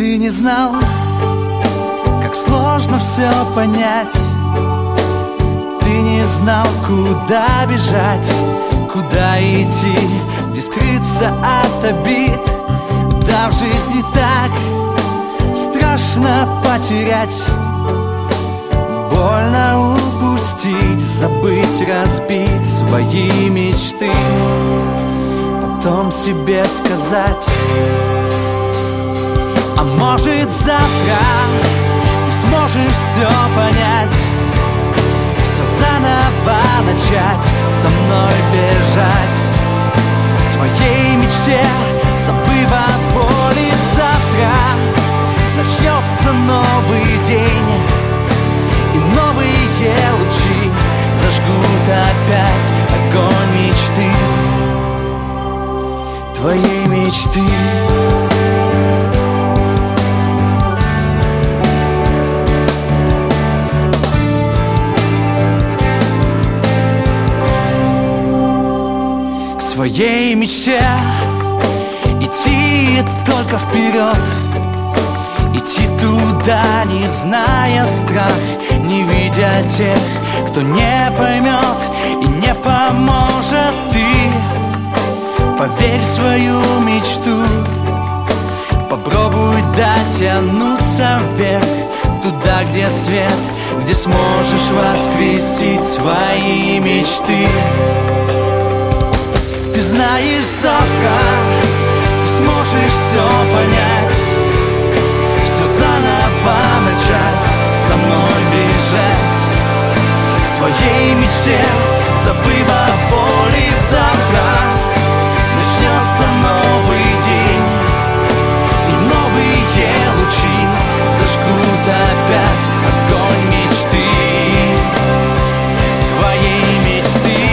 Ты не знал, как сложно все понять. Ты не знал, куда бежать, куда идти, где скрыться от обид. Да, в жизни так страшно потерять, больно упустить, забыть, разбить свои мечты. Потом себе сказать: а может завтра ты сможешь все понять, все заново начать, со мной бежать к своей мечте, забыв о боли. Завтра начнется новый день, и новые лучи зажгут опять огонь мечты, твоей мечты. К своей мечте идти только вперед, идти туда, не зная страх, не видя тех, кто не поймет и не поможет. Ты поверь в свою мечту, попробуй дотянуться вверх, туда, где свет, где сможешь воскресить свои мечты. Ты знаешь, завтра ты сможешь все понять, все заново начать, со мной бежать к своей мечте, забыв о боли. Завтра начнется новый день, и новые лучи зажгут опять огонь мечты, твоей мечты.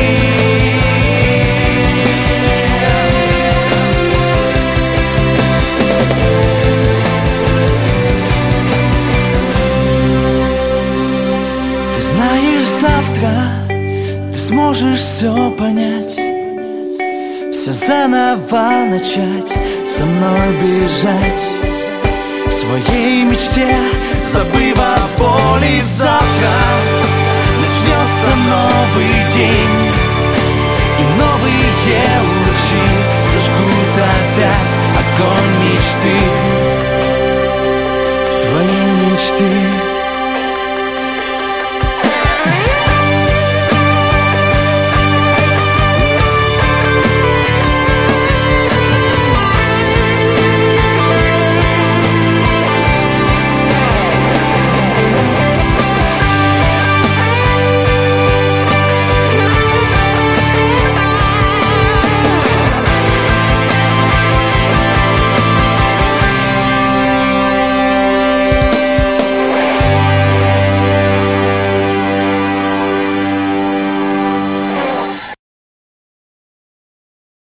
Ты знаешь, завтра ты сможешь все понять, все заново начать, со мной бежать к своей мечте, забыв о боли. Завтра начнется новый день, и новые лучи